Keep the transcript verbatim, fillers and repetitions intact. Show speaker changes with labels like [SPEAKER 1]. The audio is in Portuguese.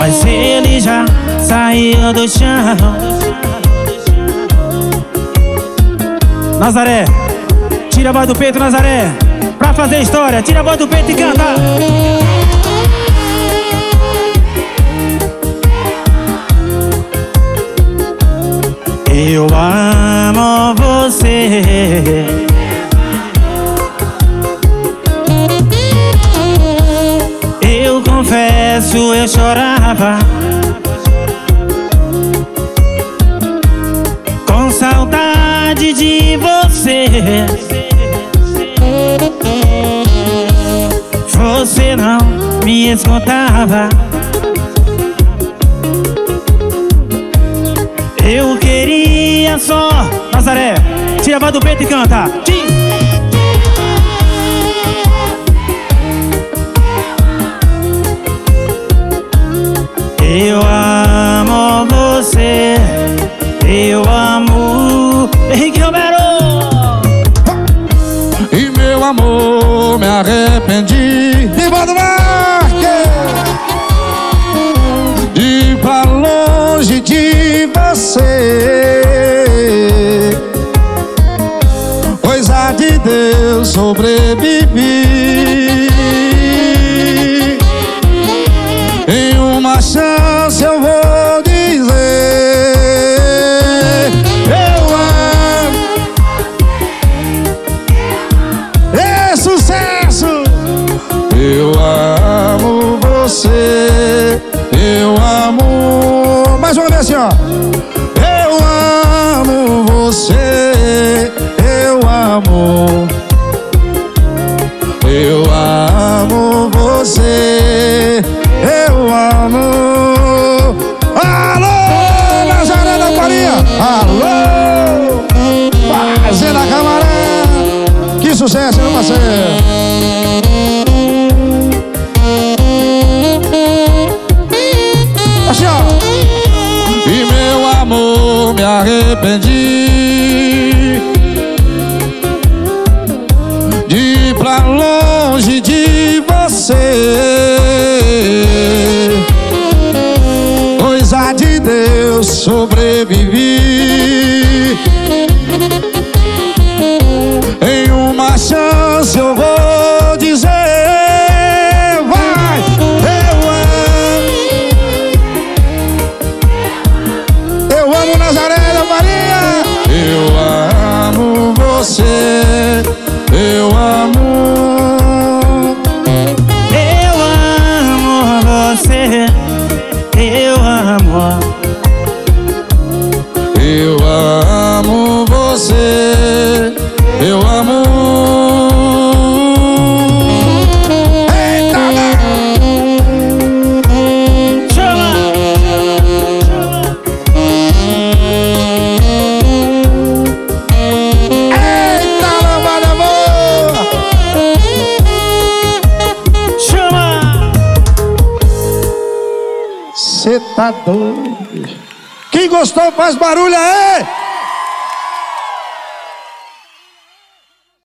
[SPEAKER 1] mas ele já saiu do chão. Nazaré, tira a voz do peito, Nazaré, pra fazer história. Tira a voz do peito e canta. Eu amo você. Eu confesso, eu chorava com saudade de você. Você não me escutava. Eu queria só... Nazaré, tira a voz do peito e canta. Eu amo você. Eu amo Henrique Romero.
[SPEAKER 2] E meu amor, me arrependi de volta de ir pra longe de você. Coisa de Deus, sobrevivi. Em uma chance eu vou dizer: eu amo. É sucesso! Eu amo você. Eu amo. Mais uma vez assim, ó. Eu amo você. Eu amo. Eu amo você. Eu amo. Alô, Nazaré da Farinha. Alô, Fazenda Camaré. Que sucesso, meu parceiro. Assim, ó. E meu amor, me arrependi de ir pra longe de você. Coisa de Deus, sobrevivi. Em uma chance eu vou dizer: vai, eu amo. Eu amo Nazaré da Farinha. Eu amo você. Eu amo.
[SPEAKER 1] Eu amo você. Eu amo.
[SPEAKER 2] Eu amo você. Eu amo. Eita,
[SPEAKER 1] chama.
[SPEAKER 2] eita, lambada boa.
[SPEAKER 1] Chama.
[SPEAKER 2] Cê tá doido. Quem gostou faz barulho aí.